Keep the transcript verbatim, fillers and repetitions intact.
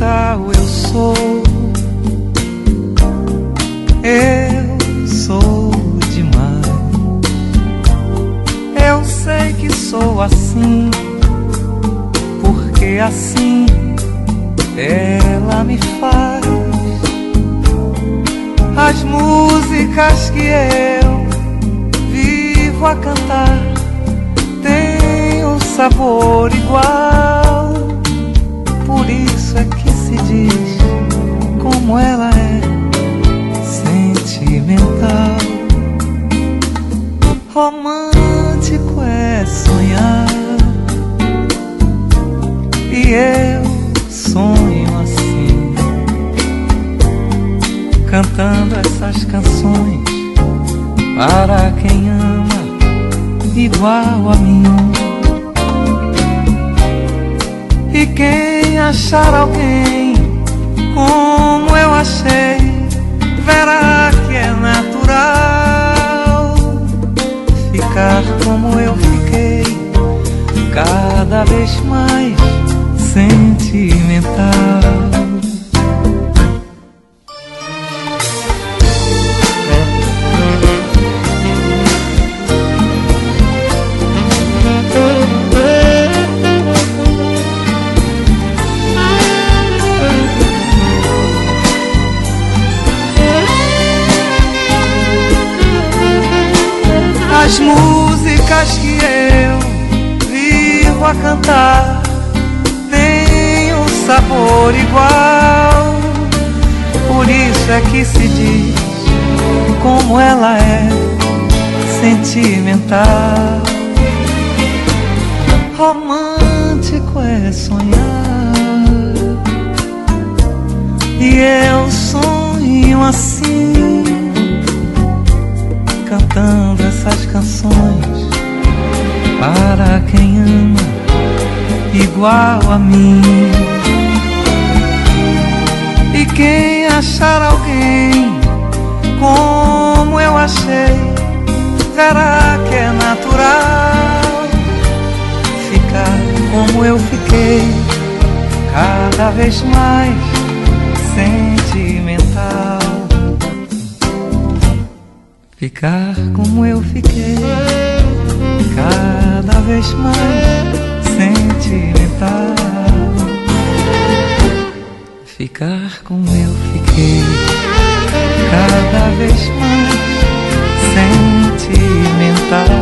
sentimental eu sou. Eu sou demais. Eu sei que sou assim, porque assim ela me faz. As músicas que eu vivo a cantar têm um sabor igual. Por isso é que se diz como ela é sentimental. Romântico é sonhar, e eu sonho assim, cantando essas canções para quem ama igual a mim. E quem achar alguém como eu achei, verá que é natural ficar como eu fiquei, cada vez mais sentimental. As músicas que eu vivo a cantar têm um sabor igual. Por isso é que se diz como ela é sentimental. Romântico é sonhar, e eu sonho assim, cantando essas canções para quem ama igual a mim. E quem achar alguém como eu achei, verá que é natural ficar como eu fiquei, cada vez mais sentimental. Ficar como eu fiquei, cada vez mais sentimental. Ficar como eu fiquei, cada vez mais sentimental.